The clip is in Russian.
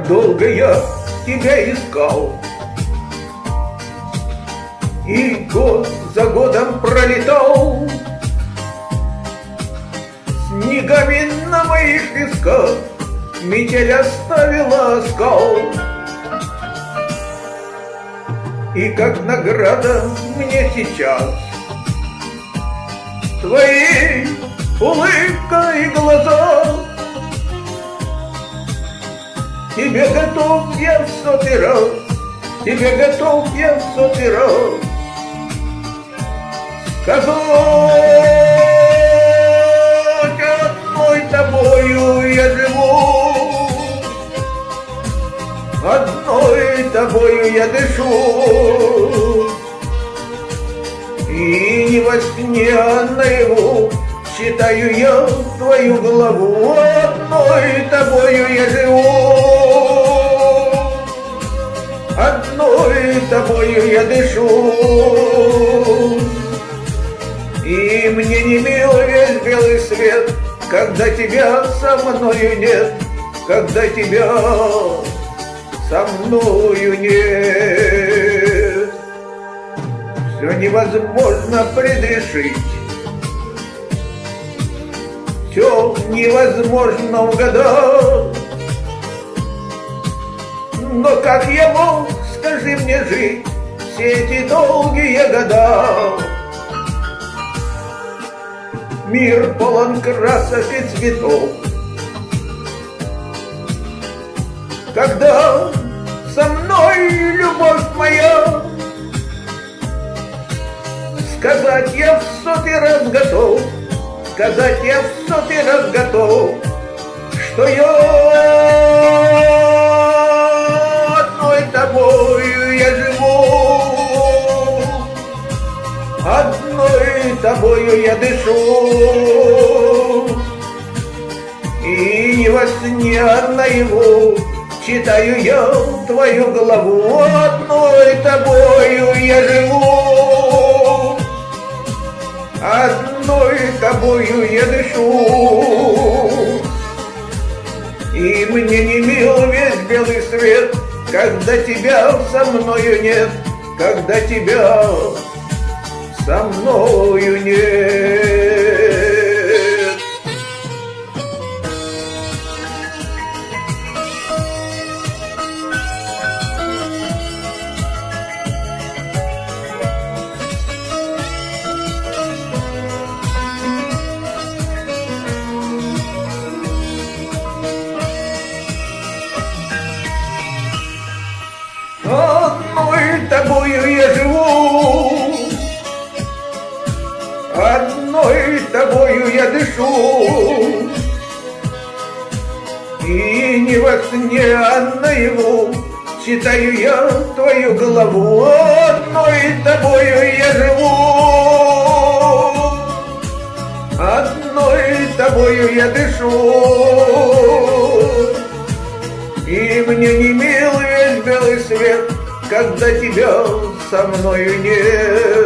Как долго я тебя искал, и год за годом пролетал, снегами на моих висках метель оставила оскал. И как награда мне сейчас твои улыбка и глаза. Тебе готов я в сотый раз, тебе готов я в сотый раз сказать: одной тобою я живу, одной тобою я дышу. И не во сне, а наяву считаю я твою главу. Одной тобою я живу, одной тобою я дышу. И мне не мил весь белый свет, когда тебя со мною нет, когда тебя со мною нет. Все невозможно предрешить, все невозможно угадать. Но как я мог, скажи мне, жить все эти долгие года? Мир полон красок и цветов, когда со мной любовь моя, сказать я в сотый раз готов, сказать я в сотый раз готов, что я одной тобою я живу, одной тобою я дышу. И не во сне, а наяву читаю я твою главу. Одной тобою я живу, одной тобою я дышу. И мне не мил весь белый свет, когда тебя со мною нет, когда тебя со мною нет. Одной тобою я живу, одной тобою я дышу. И не во сне, а наяву читаю я твою главу. Одной тобою я живу, одной тобою я дышу. И мне не мил весь белый свет, когда тебя со мною нет.